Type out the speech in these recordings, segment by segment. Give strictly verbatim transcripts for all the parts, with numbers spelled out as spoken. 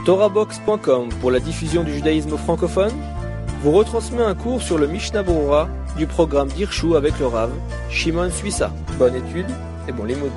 Torahbox point com pour la diffusion du judaïsme francophone vous retransmet un cours sur le Mishnah Berurah du programme d'Hirshu avec le Rav Shimon Suissa. Bonne étude et bon limoud.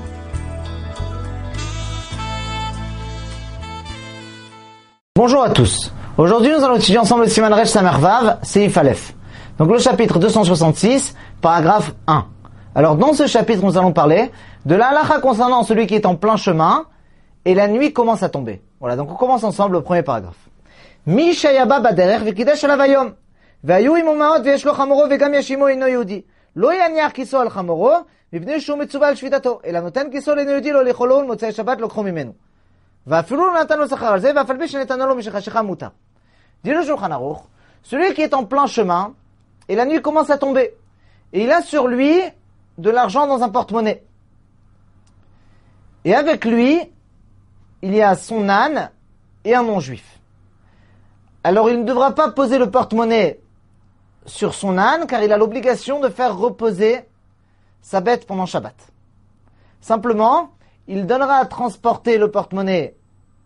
Bonjour à tous. Aujourd'hui, nous allons étudier ensemble le Siman Resh Samer Vav, Seif Aleph. Donc le chapitre deux cent soixante-six, paragraphe un. Alors dans ce chapitre, nous allons parler de la halakha concernant celui qui est en plein chemin et la nuit commence à tomber. Voilà, donc on commence ensemble le premier paragraphe. Mi shayaba baderech v'kidesh alav hayom v'hayu imo ma'ot v'yesh lo chamoro v'gam yashimo ino yehudi lo yaniach kiso al chamoro mipnei shu mitzuva al shvitato ela noten kiso l'ino yehudi lo licholo motzei shabbat lokcho mimenu va'afilu lo natan lo sachar al ze va'afal pi shenetano lo mishechashecha mutar. Dit le Shulchan Aruch, celui qui est en plein chemin et la nuit commence à tomber et il a sur lui de l'argent dans un porte-monnaie et avec lui il y a son âne et un non-juif. Alors il ne devra pas poser le porte-monnaie sur son âne car il a l'obligation de faire reposer sa bête pendant Shabbat. Simplement, il donnera à transporter le porte-monnaie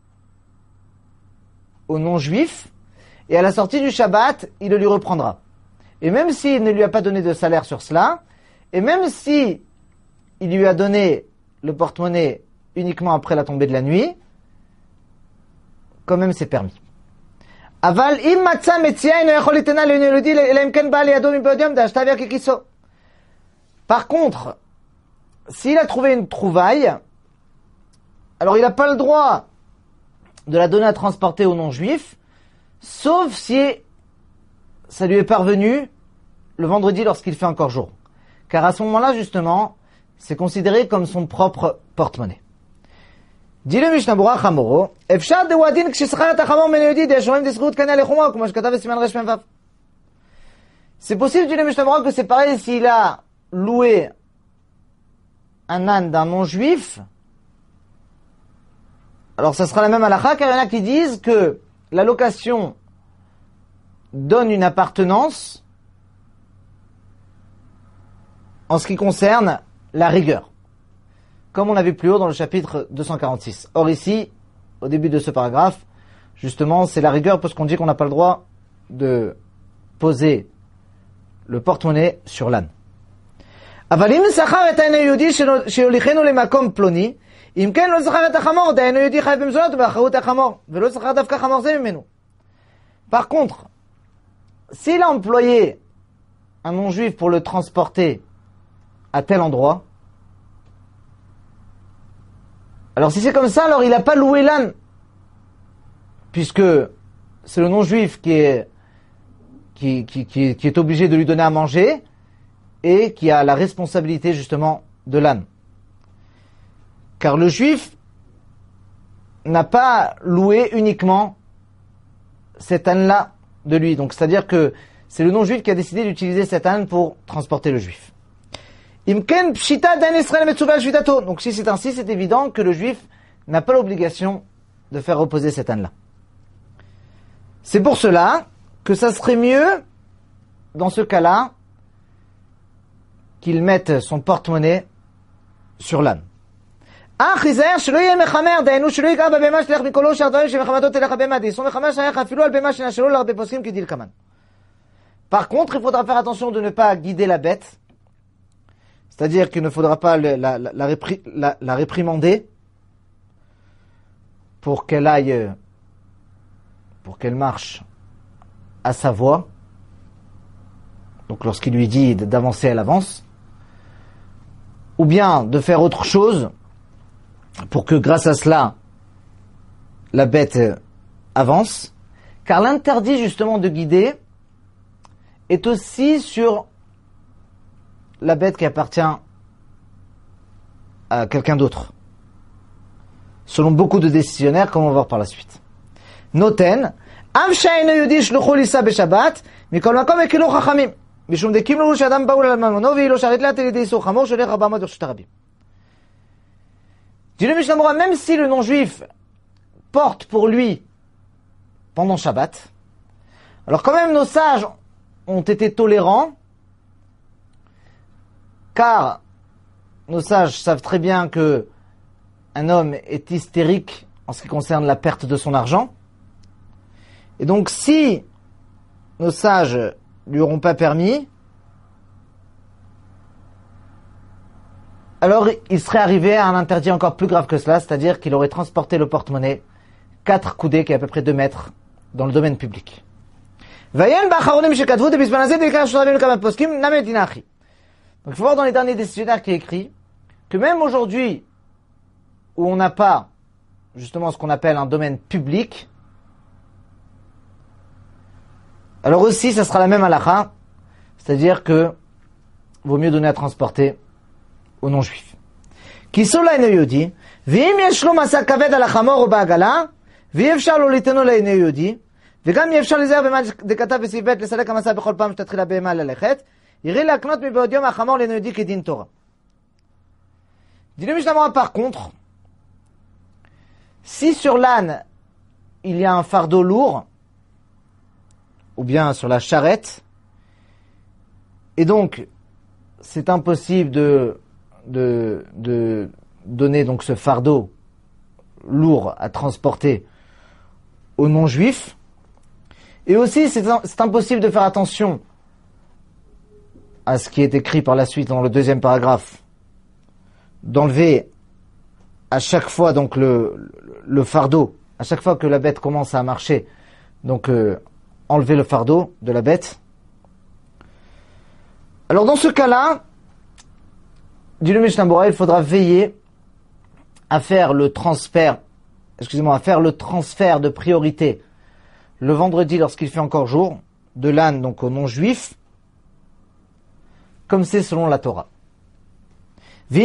au non-juif et à la sortie du Shabbat, il le lui reprendra. Et même s'il ne lui a pas donné de salaire sur cela, et même si il lui a donné le porte-monnaie uniquement après la tombée de la nuit, quand même c'est permis. Aval im matza metzia ino yachol litena le'ino yehudi ela im ken ba'a liyado mipodium da'ashtav yakikiso. Par contre, s'il a trouvé une trouvaille, alors il n'a pas le droit de la donner à transporter aux non-juifs, sauf si ça lui est parvenu le vendredi lorsqu'il fait encore jour. Car à ce moment-là, justement, c'est considéré comme son propre porte-monnaie. Dit le Mishnah Berurah Chamoro, Efshar de wadin k'shesachar et hachamor men yehudi de'ashomim d'esrut kana lechuma, comme shekatav b'siman resh mem vav. C'est possible, dit le Mishnah Berurah, que c'est pareil s'il a loué un âne d'un non-juif. Alors ça sera la même halakha, car il y en a qui disent que la location donne une appartenance en ce qui concerne la rigueur, comme on l'a vu plus haut dans le chapitre deux cent quarante-six. Or ici, au début de ce paragraphe, justement, c'est la rigueur parce qu'on dit qu'on n'a pas le droit de poser le porte-monnaie sur l'âne. Avalim sachar et ha'ino yehudi sheyolichenu lemakom ploni, im ken lo sachar et hachamor da'ha'ino yehudi chayav b'mezonot u'be'acharut hachamor ve'lo sachar davka chamor ze mimenu. Par contre, s'il a employé un non-juif pour le transporter à tel endroit, alors si c'est comme ça, alors il n'a pas loué l'âne, puisque c'est le non-juif qui est, qui, qui, qui, qui est obligé de lui donner à manger et qui a la responsabilité justement de l'âne. Car le juif n'a pas loué uniquement cet âne-là de lui. Donc c'est-à-dire que c'est le non-juif qui a décidé d'utiliser cet âne pour transporter le juif. Imken pshita dan Israël metzuva al shvitato. Donc si c'est ainsi, c'est évident que le juif n'a pas l'obligation de faire reposer cet âne-là. C'est pour cela que ça serait mieux, dans ce cas-là, qu'il mette son porte-monnaie sur l'âne. Ah, chizer, shelo yeh mechamer, daenu shelo yiga b'bema shlech mikolo shardoi shemechamatot elach b'ma di. Son mechamer shayach afilu al bema shenashelo l'ar beposkim kidil kaman. Par contre, il faudra faire attention de ne pas guider la bête. C'est-à-dire qu'il ne faudra pas la, la, la, répri, la, la réprimander pour qu'elle aille, pour qu'elle marche à sa voie. Donc lorsqu'il lui dit d'avancer, elle avance. Ou bien de faire autre chose pour que grâce à cela, la bête avance. Car l'interdit justement de guider est aussi sur la bête qui appartient à quelqu'un d'autre, selon beaucoup de décisionnaires, comme on va voir par la suite. Noten, am shayno yehudi shluchu lisa b'shabbat, mikol makom ekilu chachamim, mishum dekim lu shadam baul al mamono ve'ilo sharit lat elidei isur chamor sholech arba mot reshut harabim. Dit le Mishnah Berurah, même si le non-juif porte pour lui pendant Shabbat, alors quand même nos sages ont été tolérants, car nos sages savent très bien que un homme est hystérique en ce qui concerne la perte de son argent, Et donc, si nos sages lui auront pas permis, alors il serait arrivé à un interdit encore plus grave que cela, c'est-à-dire qu'il aurait transporté le porte-monnaie quatre coudées, qui est à peu près deux mètres, dans le domaine public. Donc il faut voir dans les derniers décisionnaires qui est écrit que même aujourd'hui, où on n'a pas justement ce qu'on appelle un domaine public, alors aussi ça sera la même halakha, c'est-à-dire que vaut mieux donner à transporter aux non-juifs. Kisou l'ayne yehudi, ve'im yesh lo masa kaved al hamor ou ba'agala, ואי אפשר לא ליתנו לעיני יהודי, וגם אי אפשר לזהר במה דכתב בסעיף ב' לסלק המסע בכל פעם שתתחיל הבהמה ללכת, יראי להקנות מבעוד יום החמור לעיני יהודי כדין תורה. Dit le Mishnah, par contre, si sur l'âne il y a un fardeau lourd, ou bien sur la charrette, et donc c'est impossible de, de, de donner donc ce fardeau lourd à transporter aux non-juifs, et aussi c'est, c'est impossible de faire attention à ce qui est écrit par la suite dans le deuxième paragraphe, d'enlever à chaque fois donc le, le fardeau, à chaque fois que la bête commence à marcher, donc euh, enlever le fardeau de la bête. Alors dans ce cas-là, dit le Mishnah Bora, il faudra veiller à faire le transfert, excusez-moi, à faire le transfert de priorité le vendredi lorsqu'il fait encore jour, de l'âne donc aux non-juifs, comme c'est selon la Torah. Et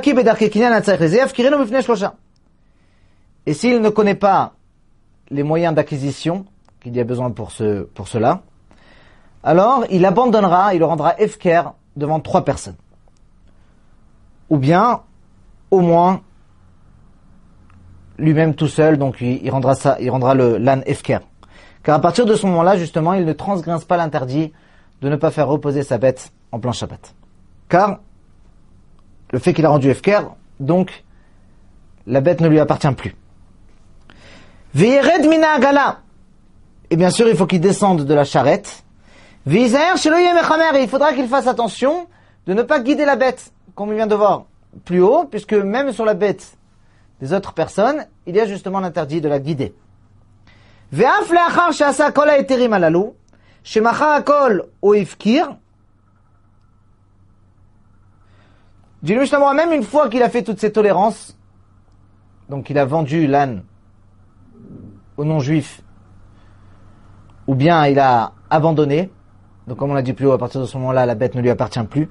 s'il ne connaît pas les moyens d'acquisition qu'il y a besoin pour, ce, pour cela, alors il abandonnera, il le rendra efker devant trois personnes. Ou bien, au moins, lui-même tout seul, donc il, il rendra ça, il rendra le l'âne efker. Car à partir de ce moment-là, justement, il ne transgresse pas l'interdit de ne pas faire reposer sa bête en plein Shabbat. Car le fait qu'il a rendu efker, donc la bête ne lui appartient plus. Ve'yered mina agala, et bien sûr, il faut qu'il descende de la charrette. Ve'yizaher shelo yeh mechamer, et il faudra qu'il fasse attention de ne pas guider la bête, comme on vient de voir plus haut, puisque même sur la bête des autres personnes, il y a justement l'interdit de la guider. Ve'af le'achar she'asa kol ha'eterim halalu, shemachar hakol o ifkir. Dit le Mishnah, même une fois qu'il a fait toutes ces tolérances, donc il a vendu l'âne aux non-juifs, ou bien il a abandonné, donc comme on l'a dit plus haut, à partir de ce moment-là, la bête ne lui appartient plus.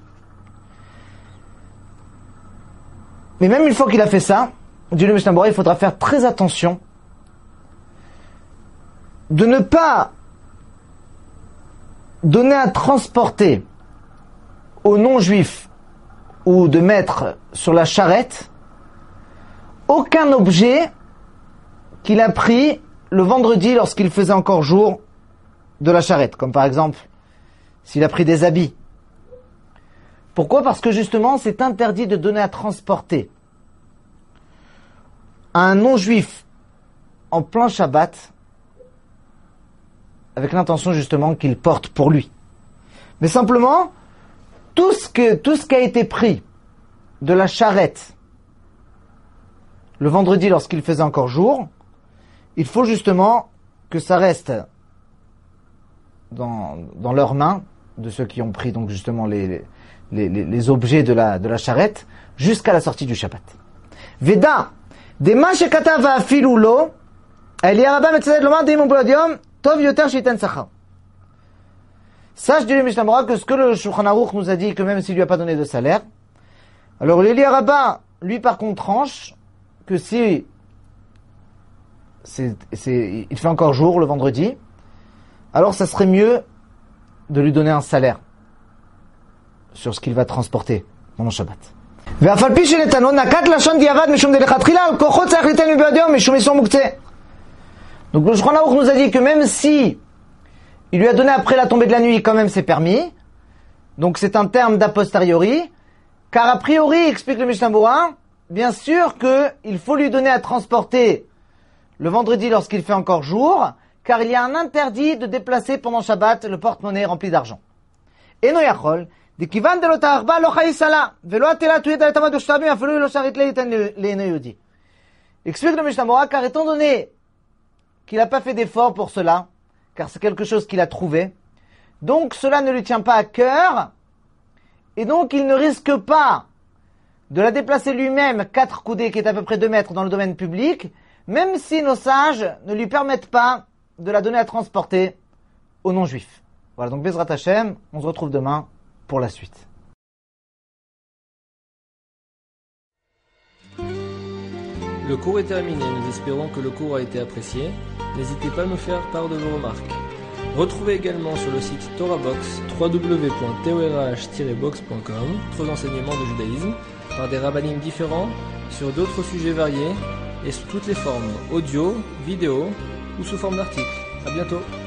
Mais même une fois qu'il a fait ça, dit le Mishnah Bora, il faudra faire très attention de ne pas donner à transporter aux non-juifs ou de mettre sur la charrette aucun objet qu'il a pris le vendredi lorsqu'il faisait encore jour de la charrette, comme par exemple s'il a pris des habits. Pourquoi ? Parce que justement c'est interdit de donner à transporter à un non-juif en plein Shabbat avec l'intention justement qu'il porte pour lui. Mais simplement, tout ce que, tout ce qui a été pris de la charrette le vendredi lorsqu'il faisait encore jour, il faut justement que ça reste dans, dans leurs mains, de ceux qui ont pris donc justement les, les, les, les objets de la, de la charrette, jusqu'à la sortie du Shabbat. Veda, dema shekata va afilu lo, el yaraba metzeded lomar deimon poladium, tov yoter shiten sachar. Sache, dit le Mishnah Bora, que ce que le Shulchan Aruch nous a dit, que même s'il lui a pas donné de salaire, alors l'Eli Rabbah, lui par contre tranche, que si c'est, c'est, il fait encore jour le vendredi, alors ça serait mieux de lui donner un salaire sur ce qu'il va transporter pendant Shabbat. Donc le Shulchan Aruch nous a dit que même si il lui a donné après la tombée de la nuit, quand même c'est permis. Donc c'est un terme d'a posteriori. Car a priori, explique le Mishnah Bora, bien sûr qu'il faut lui donner à transporter le vendredi lorsqu'il fait encore jour, car il y a un interdit de déplacer pendant Shabbat le porte-monnaie rempli d'argent. Eno yachol, dikivan de l'ota arba lo chaïsala, velo atela tuyet al tamad ushtabim, afelu lo sharit leiten le'eno yudi. Explique le Mishnah Bora, car étant donné qu'il n'a pas fait d'effort pour cela, car c'est quelque chose qu'il a trouvé, donc cela ne lui tient pas à cœur, et donc il ne risque pas de la déplacer lui-même quatre coudées, qui est à peu près deux mètres dans le domaine public, même si nos sages ne lui permettent pas de la donner à transporter aux non-juifs. Voilà, donc Bezrat Hashem, on se retrouve demain pour la suite. Le cours est terminé, nous espérons que le cours a été apprécié. N'hésitez pas à nous faire part de vos remarques. Retrouvez également sur le site TorahBox w w w point torah tiret box point com d'autres enseignements de judaïsme par des rabbinim différents sur d'autres sujets variés et sous toutes les formes, audio, vidéo ou sous forme d'articles. À bientôt.